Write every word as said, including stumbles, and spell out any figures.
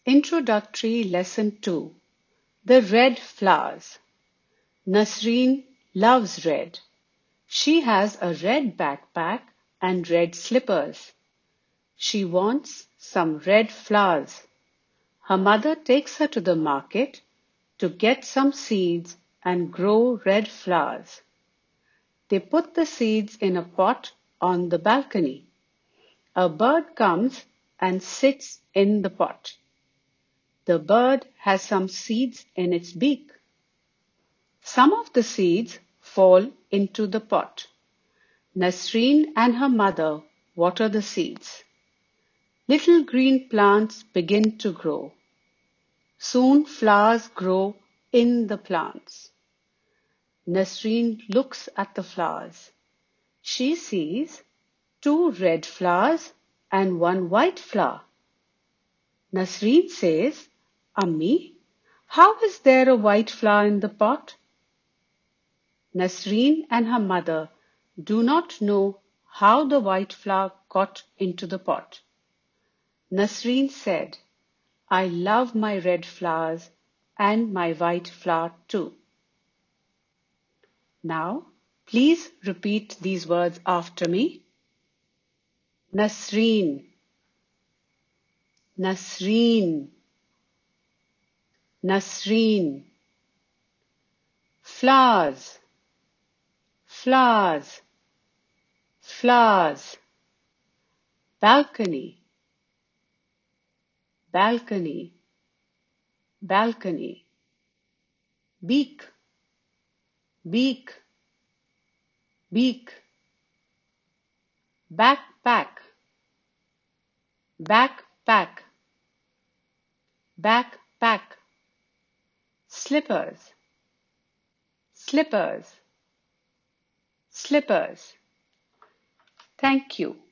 Introductory Lesson two. The Red Flowers. Nasreen loves red. She has a red backpack and red slippers. She wants some red flowers. Her mother takes her to the market to get some seeds and grow red flowers. They put the seeds in a pot on the balcony. A bird comes and sits in the pot. The bird has some seeds in its beak. Some of the seeds fall into the pot. Nasreen and her mother water the seeds. Little green plants begin to grow. Soon flowers grow in the plants. Nasreen looks at the flowers. She sees two red flowers and one white flower. Nasreen says, "Ammi, how is there a white flower in the pot?" Nasreen and her mother do not know how the white flower got into the pot. Nasreen said, "I love my red flowers and my white flower too." Now, please repeat these words after me. Nasreen, Nasreen, Nasreen. Flowers, flowers, flowers. Balcony, balcony, balcony. Beak, beak, beak. Backpack, backpack, backpack. Slippers, slippers, slippers. Thank you.